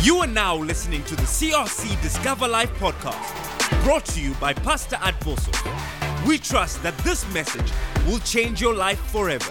You are now listening to the CRC Discover Life podcast, brought to you by Pastor Advoso. We trust that this message will change your life forever.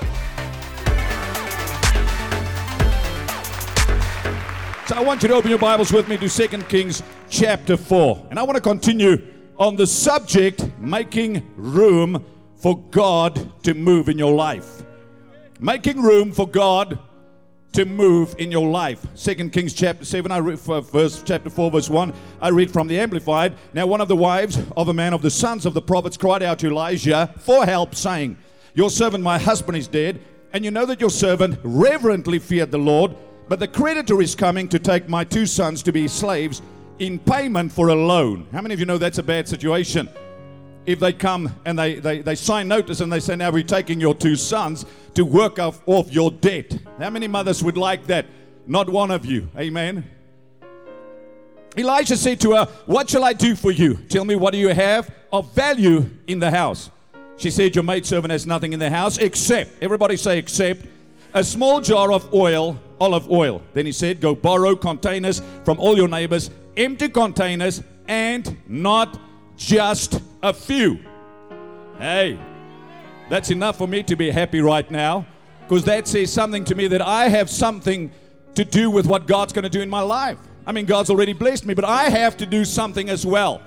So I want you to open your Bibles with me to 2 Kings chapter 4. And I want to continue on the subject, making room for God to move in your life. Making room for God to move in your life. 2 Kings chapter 7, I read chapter 4, verse 1. I read from the Amplified. Now one of the wives of a man of the sons of the prophets cried out to Elijah for help, saying, "Your servant, my husband, is dead, and you know that your servant reverently feared the Lord, but the creditor is coming to take my 2 sons to be slaves in payment for a loan." How many of you know that's a bad situation? If they come and they sign notice and they say, "Now we're taking your 2 sons to work off your debt." How many mothers would like that? Not one of you. Amen. Elijah said to her, "What shall I do for you? Tell me, what do you have of value in the house?" She said, "Your maidservant has nothing in the house except," everybody say except, "a small jar of oil, olive oil." Then he said, "Go borrow containers from all your neighbors, empty containers, and not just a few." Hey, that's enough for me to be happy right now, because that says something to me that I have something to do with what God's going to do in my life. I mean, God's already blessed me, but I have to do something as well.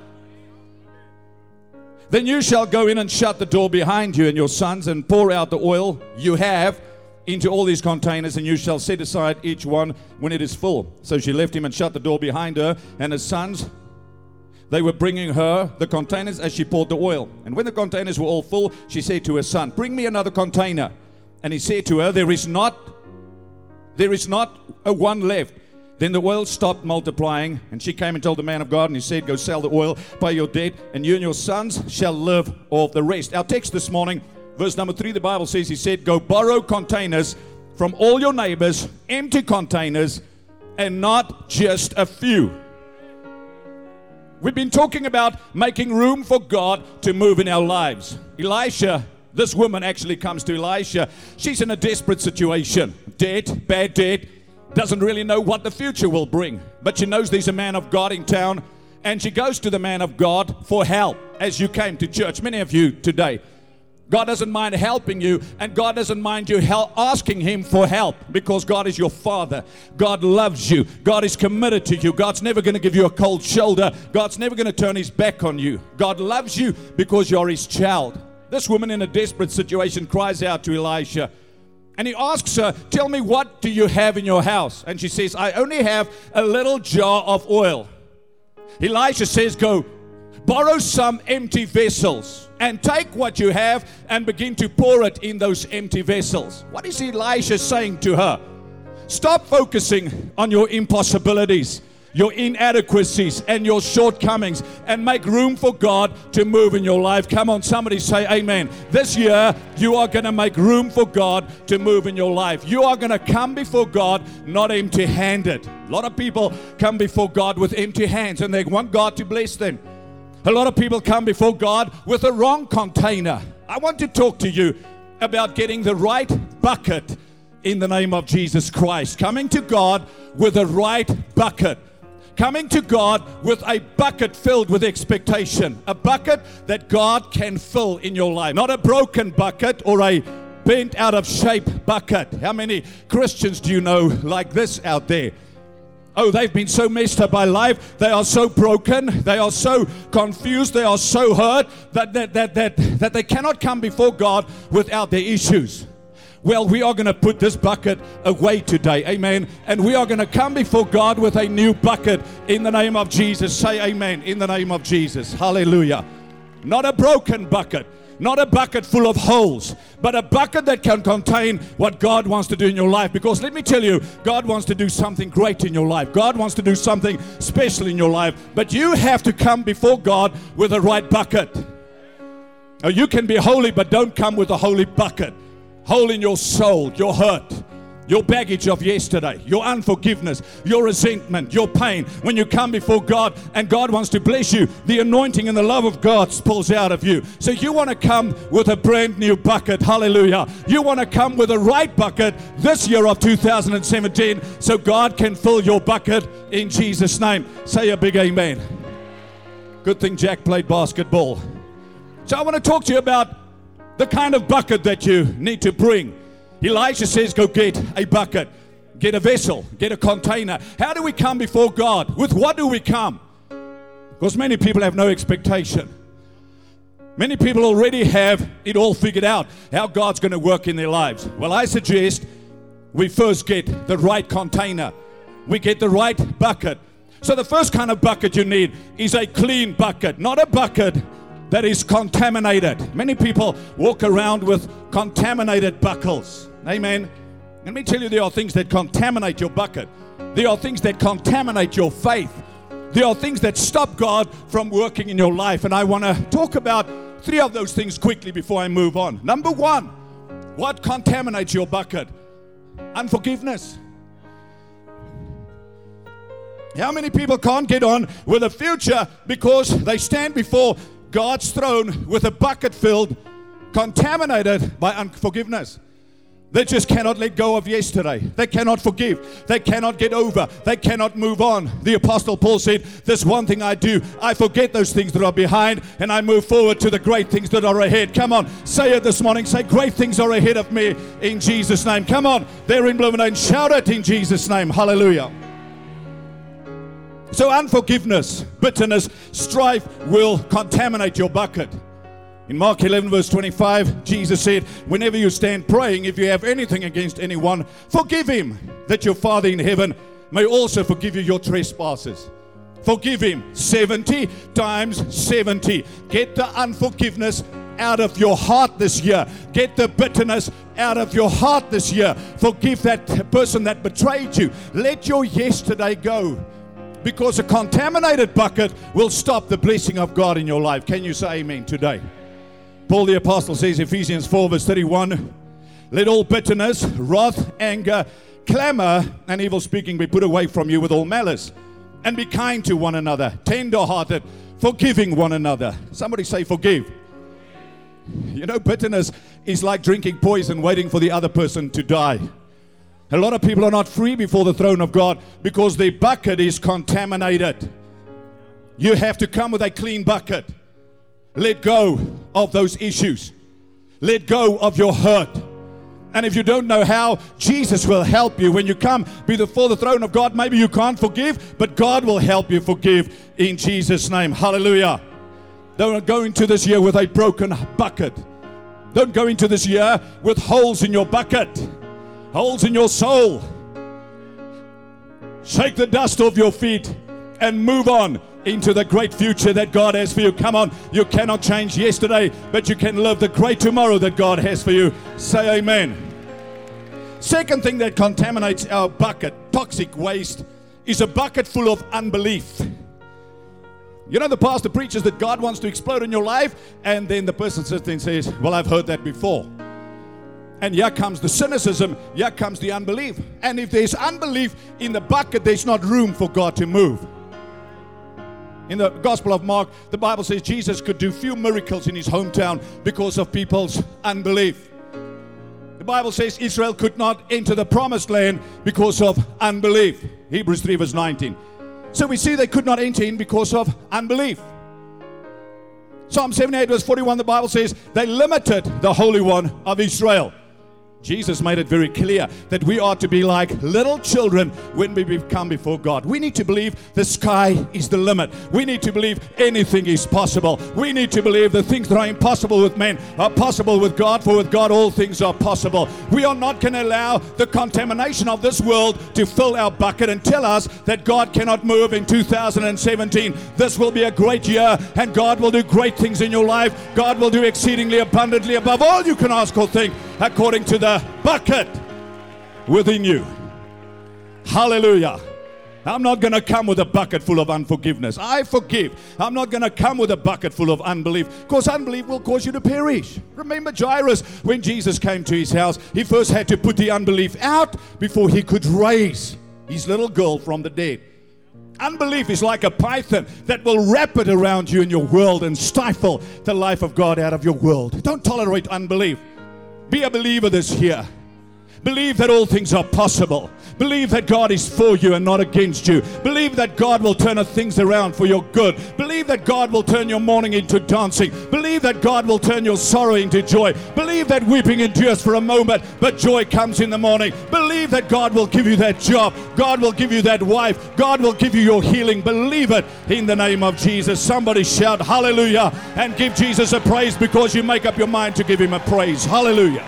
"Then you shall go in and shut the door behind you and your sons and pour out the oil you have into all these containers, and you shall set aside each one when it is full." So she left him and shut the door behind her and his sons. They were bringing her the containers as she poured the oil. And when the containers were all full, she said to her son, "Bring me another container." And he said to her, There is not a one left." Then the oil stopped multiplying, and she came and told the man of God, and he said, "Go sell the oil, pay your debt, and you and your sons shall live off the rest." Our text this morning, verse number 3, the Bible says, he said, "Go borrow containers from all your neighbors, empty containers, and not just a few." We've been talking about making room for God to move in our lives. Elisha, this woman actually comes to Elisha. She's in a desperate situation. Debt, bad debt, doesn't really know what the future will bring. But she knows there's a man of God in town, and she goes to the man of God for help, as you came to church, many of you today. God doesn't mind helping you, and God doesn't mind you asking Him for help, because God is your Father. God loves you. God is committed to you. God's never going to give you a cold shoulder. God's never going to turn His back on you. God loves you because you're His child. This woman in a desperate situation cries out to Elisha, and he asks her, "Tell me, what do you have in your house?" And she says, "I only have a little jar of oil." Elisha says, "Go borrow some empty vessels and take what you have and begin to pour it in those empty vessels." What is Elisha saying to her? Stop focusing on your impossibilities, your inadequacies, and your shortcomings, and make room for God to move in your life. Come on, somebody say amen. This year, you are going to make room for God to move in your life. You are going to come before God not empty-handed. A lot of people come before God with empty hands, and they want God to bless them. A lot of people come before God with the wrong container. I want to talk to you about getting the right bucket in the name of Jesus Christ. Coming to God with the right bucket. Coming to God with a bucket filled with expectation. A bucket that God can fill in your life. Not a broken bucket or a bent out of shape bucket. How many Christians do you know like this out there? Oh, they've been so messed up by life. They are so broken. They are so confused. They are so hurt that they cannot come before God without their issues. Well, we are going to put this bucket away today. Amen. And we are going to come before God with a new bucket in the name of Jesus. Say amen in the name of Jesus. Hallelujah. Not a broken bucket. Not a bucket full of holes, but a bucket that can contain what God wants to do in your life. Because let me tell you, God wants to do something great in your life. God wants to do something special in your life. But you have to come before God with the right bucket. Now, you can be holy, but don't come with a holy bucket. Hole in your soul, your hurt, your baggage of yesterday, your unforgiveness, your resentment, your pain. When you come before God and God wants to bless you, the anointing and the love of God spills out of you. So you want to come with a brand new bucket. Hallelujah. You want to come with a right bucket this year of 2017 so God can fill your bucket in Jesus' name. Say a big amen. Good thing Jack played basketball. So I want to talk to you about the kind of bucket that you need to bring. Elijah says, go get a bucket, get a vessel, get a container. How do we come before God? With what do we come? Because many people have no expectation. Many people already have it all figured out, how God's going to work in their lives. Well, I suggest we first get the right container. We get the right bucket. So the first kind of bucket you need is a clean bucket, not a bucket that is contaminated. Many people walk around with contaminated buckles. Amen. Let me tell you, there are things that contaminate your bucket. There are things that contaminate your faith. There are things that stop God from working in your life. And I want to talk about 3 of those things quickly before I move on. Number 1, what contaminates your bucket? Unforgiveness. How many people can't get on with a future because they stand before God's throne with a bucket filled, contaminated by unforgiveness? They just cannot let go of yesterday. They cannot forgive. They cannot get over. They cannot move on. The Apostle Paul said, this one thing I do, I forget those things that are behind and I move forward to the great things that are ahead. Come on, say it this morning. Say, great things are ahead of me in Jesus' name. Come on, there in Bloemfontein, shout it in Jesus' name. Hallelujah. So unforgiveness, bitterness, strife will contaminate your bucket. In Mark 11 verse 25, Jesus said, whenever you stand praying, if you have anything against anyone, forgive him, that your Father in heaven may also forgive you your trespasses. Forgive him 70 times 70. Get the unforgiveness out of your heart this year. Get the bitterness out of your heart this year. Forgive that person that betrayed you. Let your yesterday go. Because a contaminated bucket will stop the blessing of God in your life. Can you say amen today? Paul the Apostle says, Ephesians 4 verse 31, let all bitterness, wrath, anger, clamor, and evil speaking be put away from you with all malice. And be kind to one another, tender-hearted, forgiving one another. Somebody say forgive. You know, bitterness is like drinking poison, waiting for the other person to die. A lot of people are not free before the throne of God because their bucket is contaminated. You have to come with a clean bucket. Let go of those issues. Let go of your hurt. And if you don't know how, Jesus will help you. When you come before the throne of God, maybe you can't forgive, but God will help you forgive in Jesus' name. Hallelujah. Don't go into this year with a broken bucket. Don't go into this year with holes in your bucket. Holes in your soul. Shake the dust off your feet and move on into the great future that God has for you. Come on, you cannot change yesterday, but you can live the great tomorrow that God has for you. Say amen. Second thing that contaminates our bucket, toxic waste, is a bucket full of unbelief. You know, the pastor preaches that God wants to explode in your life, and then the person sits there and says, well, I've heard that before. And here comes the cynicism, here comes the unbelief. And if there's unbelief in the bucket, there's not room for God to move. In the Gospel of Mark, the Bible says Jesus could do few miracles in his hometown because of people's unbelief. The Bible says Israel could not enter the promised land because of unbelief. Hebrews 3 verse 19. So we see they could not enter in because of unbelief. Psalm 78 verse 41, the Bible says they limited the Holy One of Israel. Jesus made it very clear that we are to be like little children when we come before God. We need to believe the sky is the limit. We need to believe anything is possible. We need to believe the things that are impossible with men are possible with God, for with God all things are possible. We are not going to allow the contamination of this world to fill our bucket and tell us that God cannot move in 2017. This will be a great year and God will do great things in your life. God will do exceedingly abundantly above all you can ask or think, according to the bucket within you. Hallelujah. I'm not going to come with a bucket full of unforgiveness. I forgive. I'm not going to come with a bucket full of unbelief, because unbelief will cause you to perish. Remember Jairus, when Jesus came to his house, he first had to put the unbelief out before he could raise his little girl from the dead. Unbelief is like a python that will wrap it around you in your world and stifle the life of God out of your world. Don't tolerate unbelief. Be a believer this year. Believe that all things are possible. Believe that God is for you and not against you. Believe that God will turn things around for your good. Believe that God will turn your mourning into dancing. Believe that God will turn your sorrow into joy. Believe that weeping endures for a moment, but joy comes in the morning. Believe that God will give you that job. God will give you that wife. God will give you your healing. Believe it in the name of Jesus. Somebody shout hallelujah and give Jesus a praise, because you make up your mind to give him a praise. Hallelujah.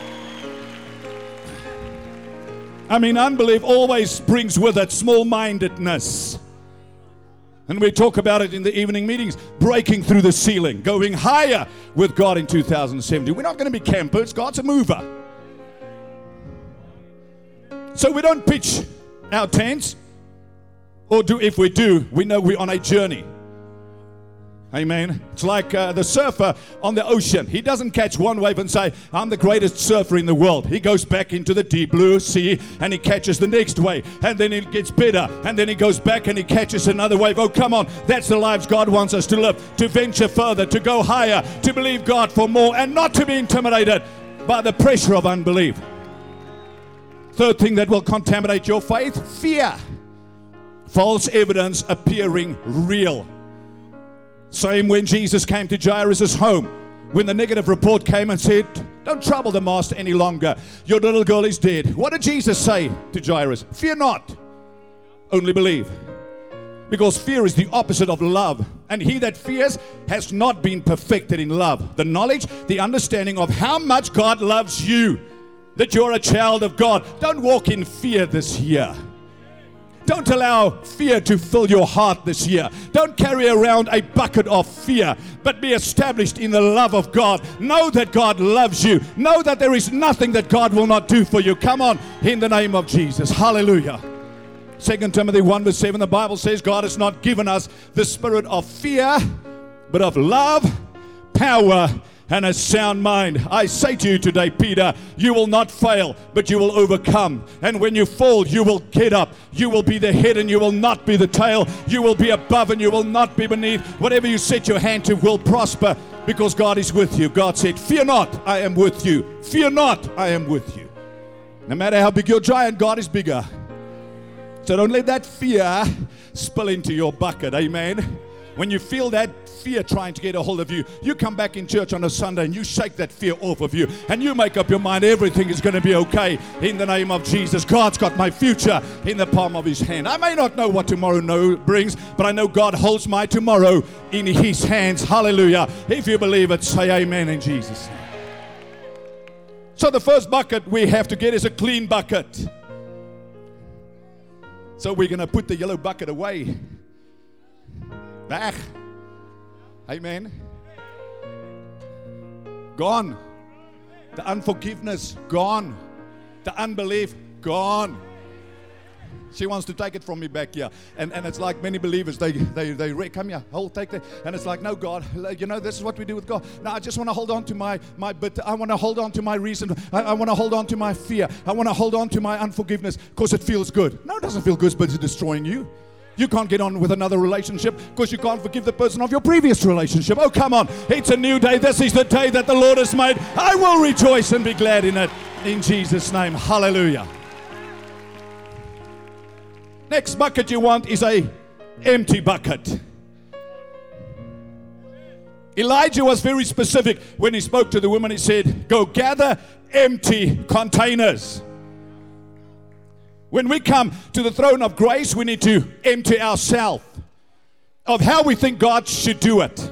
I mean, unbelief always brings with it small-mindedness. And we talk about it in the evening meetings, breaking through the ceiling, going higher with God in 2070. We're not going to be campers. God's a mover. So we don't pitch our tents, or if we do, we know we're on a journey. Amen. It's like the surfer on the ocean. He doesn't catch one wave and say, I'm the greatest surfer in the world. He goes back into the deep blue sea and he catches the next wave. And then it gets better. And then he goes back and he catches another wave. Oh, come on. That's the lives God wants us to live. To venture further, to go higher, to believe God for more, and not to be intimidated by the pressure of unbelief. Third thing that will contaminate your faith, fear. False evidence appearing real. Same when Jesus came to Jairus' home, when the negative report came and said, don't trouble the master any longer. Your little girl is dead. What did Jesus say to Jairus? Fear not, only believe. Because fear is the opposite of love. And he that fears has not been perfected in love. The knowledge, the understanding of how much God loves you, that you're a child of God. Don't walk in fear this year. Don't allow fear to fill your heart this year. Don't carry around a bucket of fear, but be established in the love of God. Know that God loves you. Know that there is nothing that God will not do for you. Come on, in the name of Jesus. Hallelujah. 2 Timothy 1:7, the Bible says God has not given us the spirit of fear, but of love, power, and a sound mind. I say to you today, Peter, you will not fail, but you will overcome. And when you fall, you will get up. You will be the head and you will not be the tail. You will be above and you will not be beneath. Whatever you set your hand to will prosper, because God is with you. God said, fear not, I am with you. Fear not, I am with you. No matter how big your giant, God is bigger. So don't let that fear spill into your bucket. Amen. When you feel that fear trying to get a hold of you, you come back in church on a Sunday and you shake that fear off of you and you make up your mind everything is going to be okay in the name of Jesus. God's got my future in the palm of his hand. I may not know what tomorrow brings, but I know God holds my tomorrow in his hands. Hallelujah. If you believe it, say amen in Jesus' name. So the first bucket we have to get is a clean bucket. So we're going to put the yellow bucket away. Back. Amen. Gone. The unforgiveness, gone. The unbelief, gone. She wants to take it from me back here. And it's like many believers, they come here, take that. And it's like, no, God, you know, this is what we do with God. No, I just want to hold on to my but I want to hold on to my reason. I want to hold on to my fear. I want to hold on to my unforgiveness because it feels good. No, it doesn't feel good, but it's destroying you. You can't get on with another relationship because you can't forgive the person of your previous relationship. Oh, come on. It's a new day. This is the day that the Lord has made. I will rejoice and be glad in it. In Jesus' name. Hallelujah. Next bucket you want is a empty bucket. Elijah was very specific when he spoke to the woman. He said, go gather empty containers. When we come to the throne of grace, we need to empty ourselves of how we think God should do it.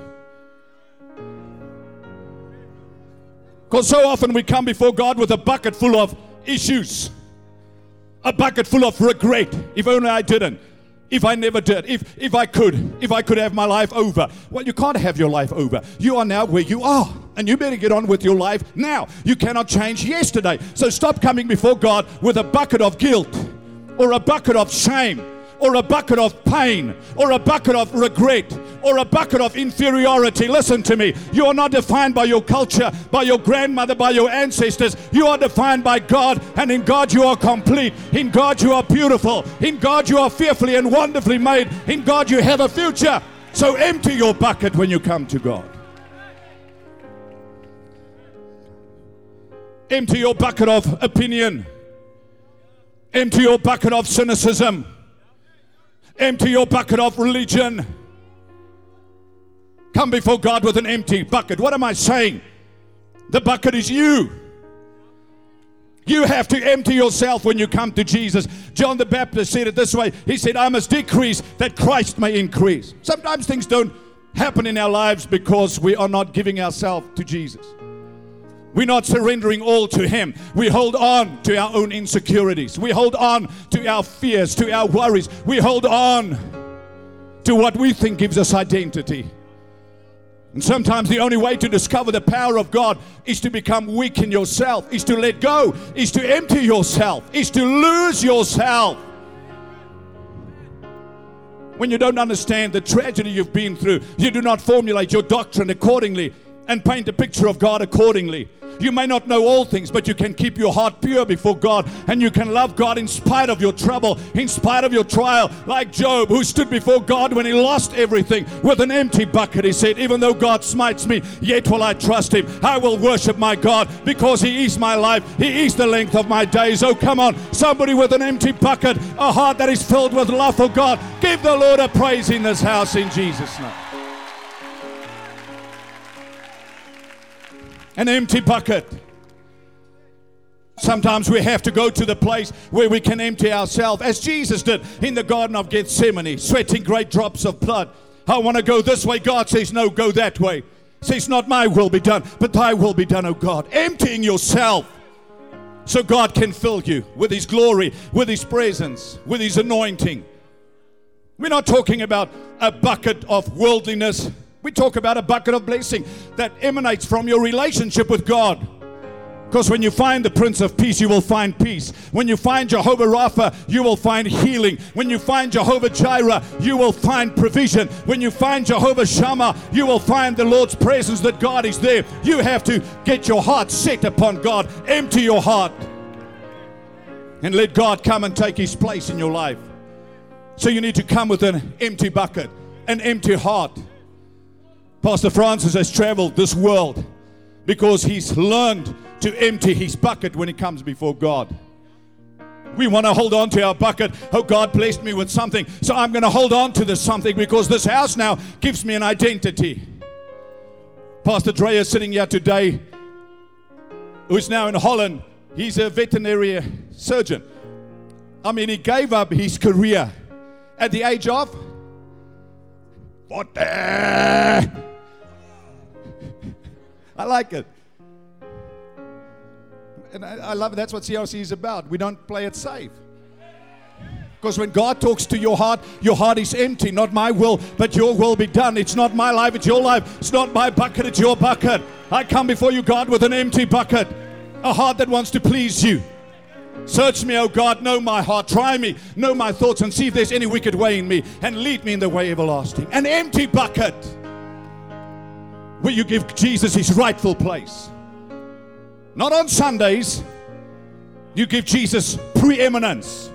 Because so often we come before God with a bucket full of issues, a bucket full of regret. If only I didn't. If I never did. If I could have my life over. Well, you can't have your life over. You are now where you are. And you better get on with your life now. You cannot change yesterday. So stop coming before God with a bucket of guilt or a bucket of shame or a bucket of pain, or a bucket of regret, or a bucket of inferiority. Listen to me. You are not defined by your culture, by your grandmother, by your ancestors. You are defined by God, and in God you are complete. In God you are beautiful. In God you are fearfully and wonderfully made. In God you have a future. So empty your bucket when you come to God. Empty your bucket of opinion. Empty your bucket of cynicism. Empty your bucket of religion. Come before God with an empty bucket. What am I saying? The bucket is you. You have to empty yourself when you come to Jesus. John the Baptist said it this way. He said, I must decrease that Christ may increase. Sometimes things don't happen in our lives because we are not giving ourselves to Jesus. We're not surrendering all to Him. We hold on to our own insecurities. We hold on to our fears, to our worries. We hold on to what we think gives us identity. And sometimes the only way to discover the power of God is to become weak in yourself, is to let go, is to empty yourself, is to lose yourself. When you don't understand the tragedy you've been through, you do not formulate your doctrine accordingly and paint a picture of God accordingly. You may not know all things, but you can keep your heart pure before God, and you can love God in spite of your trouble, in spite of your trial, like Job, who stood before God when he lost everything with an empty bucket. He said, even though God smites me, yet will I trust Him. I will worship my God because He is my life. He is the length of my days. Oh, come on, somebody with an empty bucket, a heart that is filled with love for God. Give the Lord a praise in this house in Jesus' name. An empty bucket. Sometimes we have to go to the place where we can empty ourselves, as Jesus did in the Garden of Gethsemane, sweating great drops of blood. I want to go this way. God says, no, go that way. He says, not my will be done, but thy will be done, oh God. Emptying yourself so God can fill you with His glory, with His presence, with His anointing. We're not talking about a bucket of worldliness. We talk about a bucket of blessing that emanates from your relationship with God. Because when you find the Prince of Peace, you will find peace. When you find Jehovah Rapha, you will find healing. When you find Jehovah Jireh, you will find provision. When you find Jehovah Shammah, you will find the Lord's presence, that God is there. You have to get your heart set upon God. Empty your heart and let God come and take His place in your life. So you need to come with an empty bucket, an empty heart. Pastor Francis has traveled this world because he's learned to empty his bucket when he comes before God. We want to hold on to our bucket. Oh, God blessed me with something, so I'm going to hold on to this something because this house now gives me an identity. Pastor Dre is sitting here today, who's now in Holland. He's a veterinary surgeon. I mean, he gave up his career at the age of 40. I like it. And I love it. That's what CRC is about. We don't play it safe. Because when God talks to your heart is empty. Not my will, but your will be done. It's not my life, it's your life. It's not my bucket, it's your bucket. I come before you, God, with an empty bucket. A heart that wants to please you. Search me, O God, know my heart. Try me, know my thoughts, and see if there's any wicked way in me, and lead me in the way everlasting. An empty bucket where you give Jesus His rightful place. Not on Sundays. You give Jesus preeminence.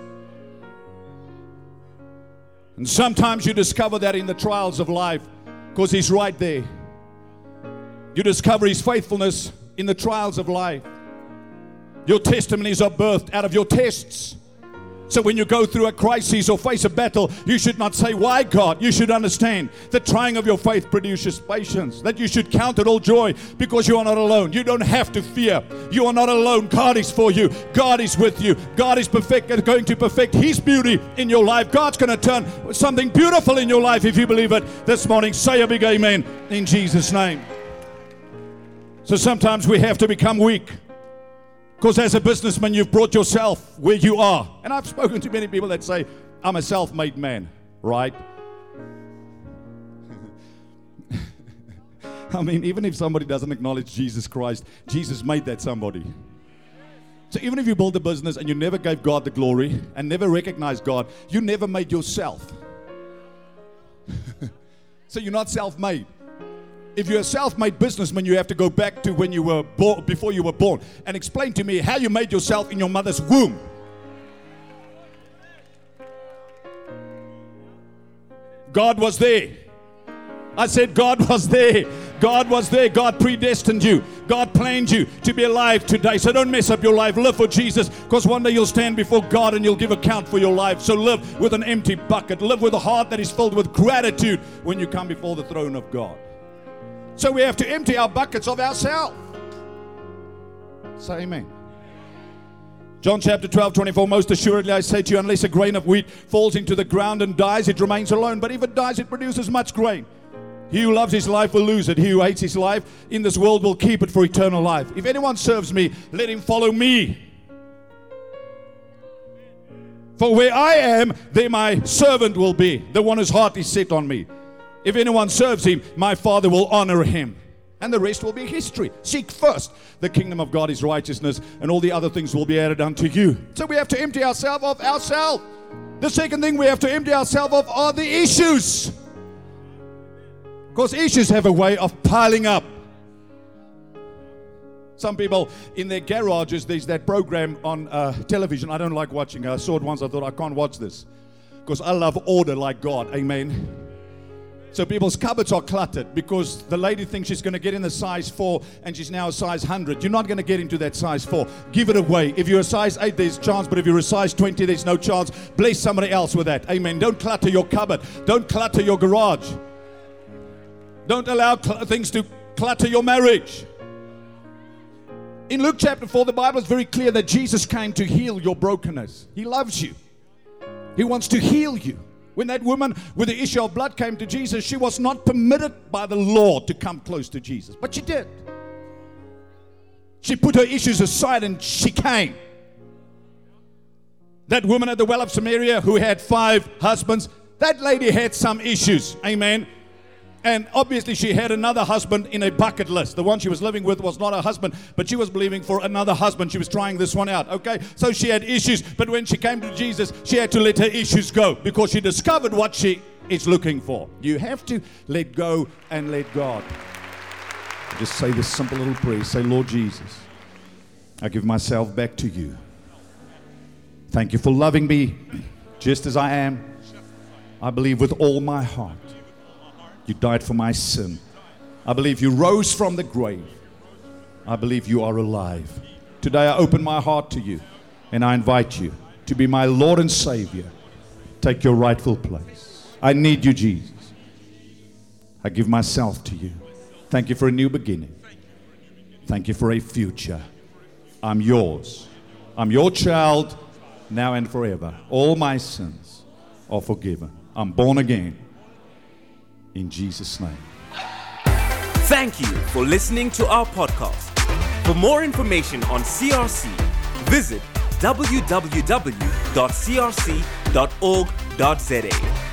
And sometimes you discover that in the trials of life because He's right there. You discover His faithfulness in the trials of life. Your testimonies are birthed out of your tests. So when you go through a crisis or face a battle, you should not say, why God? You should understand the trying of your faith produces patience. That you should count it all joy because you are not alone. You don't have to fear. You are not alone. God is for you. God is with you. God is going to perfect His beauty in your life. God's going to turn something beautiful in your life if you believe it this morning. Say a big amen in Jesus' name. So sometimes we have to become weak. Because as a businessman, you've brought yourself where you are. And I've spoken to many people that say, I'm a self-made man, right? I mean, even if somebody doesn't acknowledge Jesus Christ, Jesus made that somebody. So even if you build a business and you never gave God the glory and never recognized God, you never made yourself. So you're not self-made. If you're a self-made businessman, you have to go back to when you were born, before you were born, and explain to me how you made yourself in your mother's womb. God was there. I said God was there. God was there. God predestined you. God planned you to be alive today. So don't mess up your life. Live for Jesus, because one day you'll stand before God and you'll give account for your life. So live with an empty bucket. Live with a heart that is filled with gratitude when you come before the throne of God. So we have to empty our buckets of ourselves. Say amen. John chapter 12:24, most assuredly I say to you, unless a grain of wheat falls into the ground and dies, it remains alone. But if it dies, it produces much grain. He who loves his life will lose it. He who hates his life in this world will keep it for eternal life. If anyone serves me, let him follow me. For where I am, there my servant will be, the one whose heart is set on me. If anyone serves him, my Father will honor him. And the rest will be history. Seek first the kingdom of God, his righteousness, and all the other things will be added unto you. So we have to empty ourselves of ourselves. The second thing we have to empty ourselves of are the issues. Because issues have a way of piling up. Some people in their garages, there's that program on television. I don't like watching. I saw it once. I thought, I can't watch this. Because I love order like God. Amen. So people's cupboards are cluttered because the lady thinks she's going to get in the size 4 and she's now a size 100. You're not going to get into that size 4. Give it away. If you're a size 8, there's a chance. But if you're a size 20, there's no chance. Bless somebody else with that. Amen. Don't clutter your cupboard. Don't clutter your garage. Don't allow things to clutter your marriage. In Luke chapter 4, the Bible is very clear that Jesus came to heal your brokenness. He loves you. He wants to heal you. When that woman with the issue of blood came to Jesus, she was not permitted by the law to come close to Jesus. But she did. She put her issues aside and she came. That woman at the well of Samaria who had 5 husbands, that lady had some issues. Amen. And obviously she had another husband in a bucket list. The one she was living with was not her husband, but she was believing for another husband. She was trying this one out, okay? So she had issues, but when she came to Jesus, she had to let her issues go because she discovered what she is looking for. You have to let go and let God. Just say this simple little prayer. Say, Lord Jesus, I give myself back to you. Thank you for loving me just as I am. I believe with all my heart you died for my sin. I believe you rose from the grave. I believe you are alive. Today I open my heart to you and I invite you to be my Lord and Savior. Take your rightful place. I need you, Jesus. I give myself to you. Thank you for a new beginning. Thank you for a future. I'm yours. I'm your child now and forever. All my sins are forgiven. I'm born again. In Jesus' name. Thank you for listening to our podcast. For more information on CRC, visit www.crc.org.za.